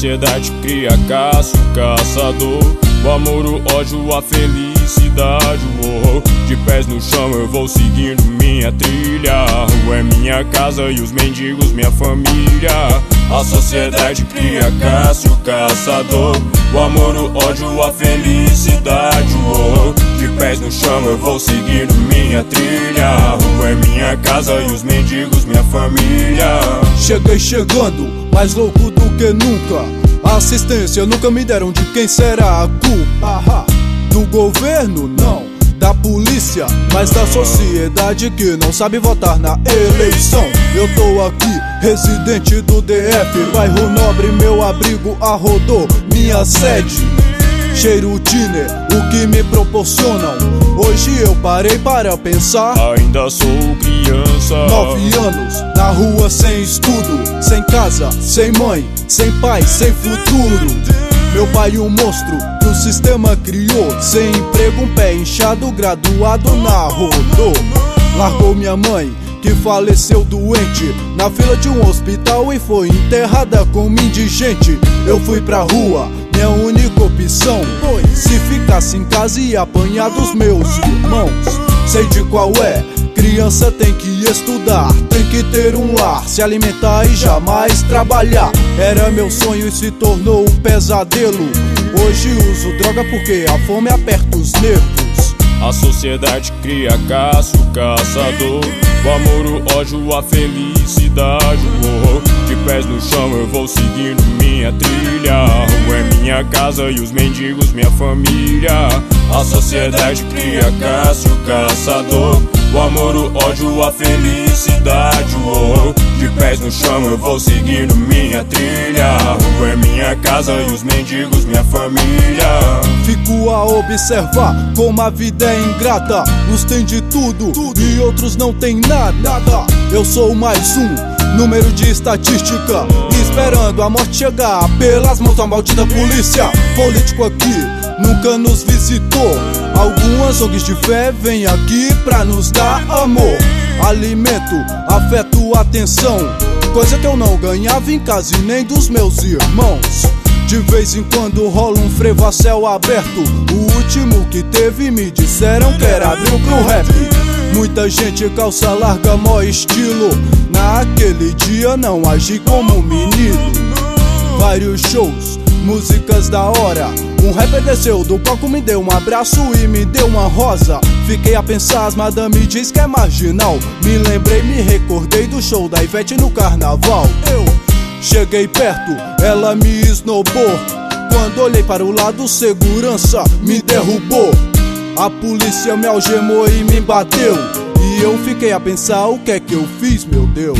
sociedade cria caça, o caçador. O amor, o ódio, a felicidade, o horror. De pés no chão eu vou seguindo minha trilha. A rua é minha casa e os mendigos minha família. A sociedade cria caça, o caçador. O amor, o ódio, a felicidade, o horror. De pés no chão eu vou seguindo minha trilha. A rua é minha casa e os mendigos minha família. Cheguei chegando, mais louco do que nunca. A assistência nunca me deram, de quem será a culpa? Do governo? Não. Da polícia? Mas da sociedade que não sabe votar na eleição. Eu tô aqui, residente do DF, bairro Nobre, meu abrigo a rodô, minha sede. Cheiro tiner, o que me proporcionam. Hoje eu parei para pensar. Ainda sou criança. 9 anos, na rua sem estudo, sem casa, sem mãe, sem pai, sem futuro. Meu pai um monstro que o sistema criou. Sem emprego, um pé inchado, graduado na rodô. Largou minha mãe, que faleceu doente na fila de um hospital e foi enterrada como indigente. Eu fui pra rua, minha única opção, pois se ficasse em casa ia apanhar dos meus irmãos. Sei de qual é, criança tem que estudar, tem que ter um lar, se alimentar e jamais trabalhar. Era meu sonho e se tornou um pesadelo. Hoje uso droga porque a fome aperta os nervos. A sociedade cria caça, o caçador. O amor, o ódio, a felicidade, o horror. De pés no chão eu vou seguindo minha trilha. A rua é minha casa e os mendigos minha família. A sociedade cria caça, o caçador. O amor, o ódio, a felicidade, o horror. De pés no chão eu vou seguindo minha trilha. A rua é minha casa e os mendigos minha família. Fico a observar como a vida é ingrata. Uns tem de tudo e outros não tem nada. Eu sou mais um número de estatística, esperando a morte chegar pelas mãos da maldita polícia. Político aqui nunca nos visitou. Algumas ONGs de fé vêm aqui pra nos dar amor, alimento, afeto, atenção. Coisa que eu não ganhava em casa e nem dos meus irmãos. De vez em quando rola um frevo a céu aberto. O último que teve me disseram que era abril pro rap. Muita gente calça larga, mó estilo. Naquele dia não agi como menino. Vários shows, músicas da hora. Um rapper desceu do palco, me deu um abraço e me deu uma rosa. Fiquei a pensar, as madame diz que é marginal. Me lembrei, me recordei do show da Ivete no carnaval. Eu cheguei perto, ela me esnobou. Quando olhei para o lado, segurança me derrubou. A polícia me algemou e me bateu. E eu fiquei a pensar, o que é que eu fiz, meu Deus?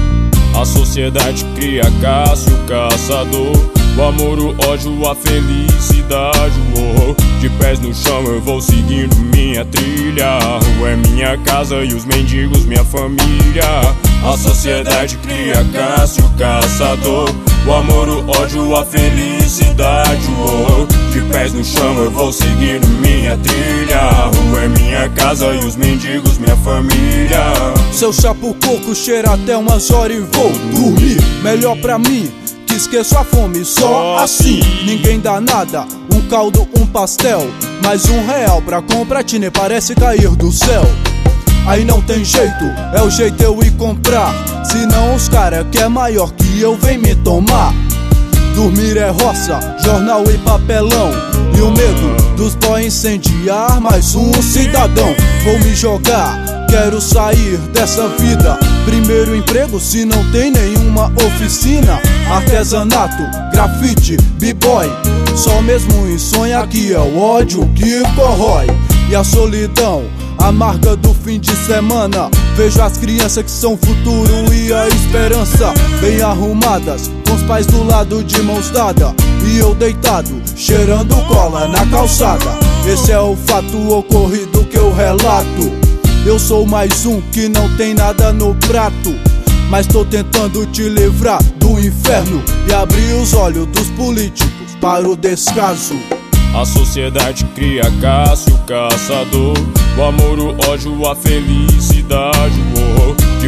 A sociedade cria caça, o caçador. O amor, o ódio, a felicidade, o horror. De pés no chão eu vou seguindo minha trilha. A rua é minha casa e os mendigos minha família. A sociedade cria caça, o caçador. O amor, o ódio, a felicidade, o horror. De pés no chão eu vou seguindo minha trilha. A rua é minha casa e os mendigos minha família. Se eu chapo o coco, cheira até umas horas e vou dormir. Melhor pra mim, que esqueço a fome só assim. Ninguém dá nada, um caldo, um pastel. Mais R$1 pra comprar, tiner parece cair do céu. Aí não tem jeito, é o jeito eu ir comprar. Senão os cara que é maior que eu vem me tomar. Dormir é roça, jornal e papelão. E o medo dos boys incendiar mais um cidadão. Vou me jogar, quero sair dessa vida. Primeiro emprego se não tem nenhuma oficina. Artesanato, grafite, b-boy. Só mesmo em sonho aqui é o ódio que corrói. E a solidão amarga do fim de semana. Vejo as crianças que são o futuro e a esperança, bem arrumadas, com os pais do lado de mãos dadas. E eu deitado, cheirando cola na calçada. Esse é o fato ocorrido que eu relato. Eu sou mais um que não tem nada no prato, mas tô tentando te livrar do inferno e abrir os olhos dos políticos para o descaso. A sociedade cria caça, o caçador. O amor, o ódio, a felicidade, o horror. De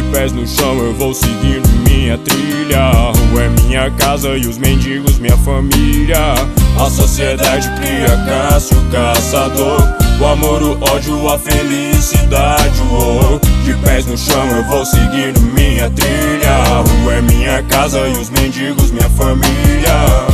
pés no chão eu vou seguindo minha trilha. A rua é minha casa e os mendigos minha família. A sociedade cria Cássio Caçador. O amor, o ódio, a felicidade, o horror. De pés no chão eu vou seguindo minha trilha. A rua é minha casa e os mendigos minha família.